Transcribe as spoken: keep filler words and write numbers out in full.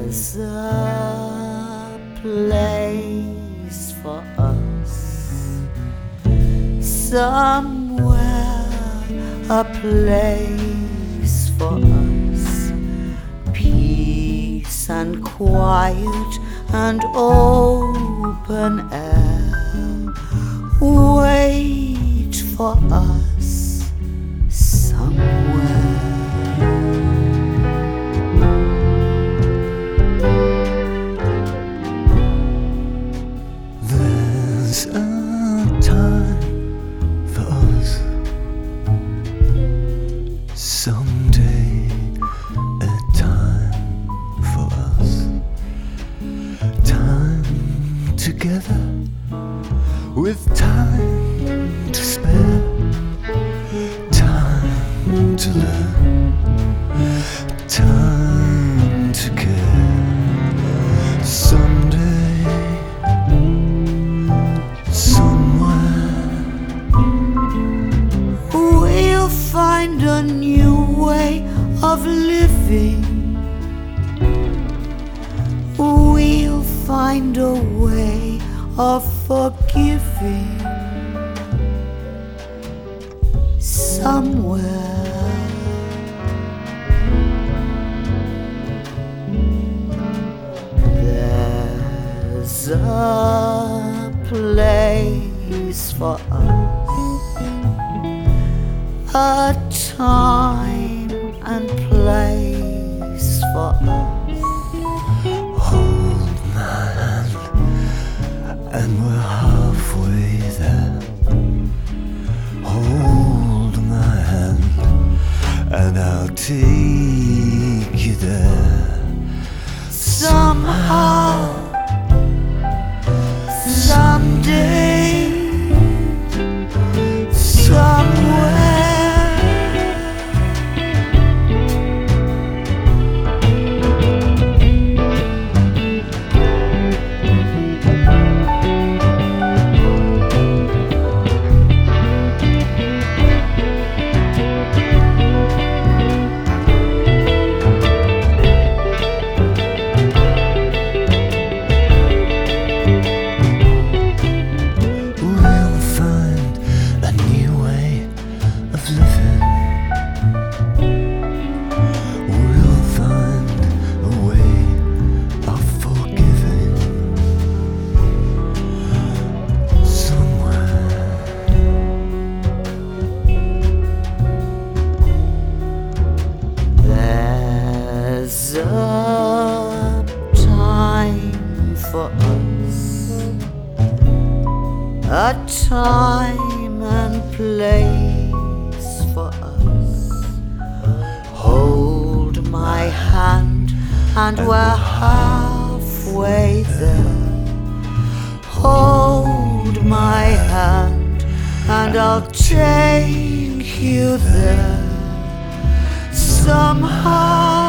There's a place for us somewhere, a place for us, peace and quiet and open air. Wait for us somewhere. There's a time for us someday, a time for us, time together with time to spare, time to learn, time to care. Someday, somewhere, we'll find a new way of living. We'll find a way of forgiving somewhere. There's a place for us, a time and place for us. hold my hand, and we're halfway there. Hold my hand, and I'll take you there. Somehow, someday, somewhere. We'll find a new way of living. We'll find a way of forgiving somewhere. There's a time for us, a time and place for us. Hold my hand, and we're halfway there. Hold my hand, and I'll take you there. Somehow,